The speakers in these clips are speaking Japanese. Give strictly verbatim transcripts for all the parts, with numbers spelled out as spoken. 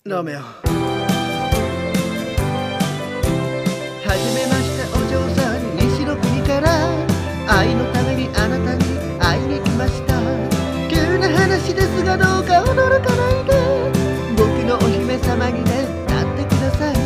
ロメオ。はじめましてお嬢さん、西の国から愛のためにあなたに会いに来ました。急な話ですがどうか驚かないで、僕のお姫様にねなってください。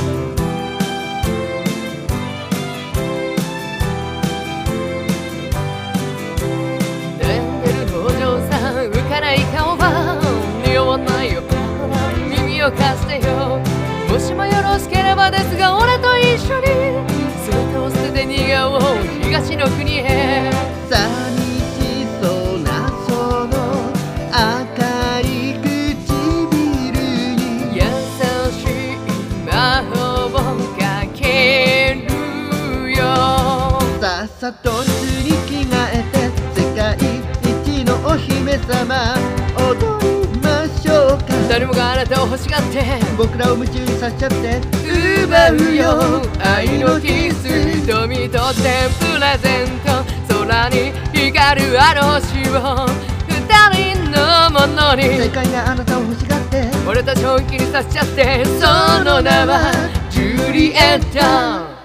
悩んでるお嬢さん、浮かない顔は似合わないよ。耳を貸してよ、もしもよろしければですが、俺と一緒に全てを捨てて逃げよう東の国へ。 寂しそうなその赤い唇に優しい魔法をかけるよ。 さっさとスーツに着替えて世界一のお姫様踊りましょうか。 誰もがあなたを欲しがって僕らを夢中にさせちゃって奪うよ愛のキス、瞳とってプレゼント、空に光るあの星を二人のものに。 世界があなたを欲しがって俺たちを一気にさせちゃって、その名はジュリエット。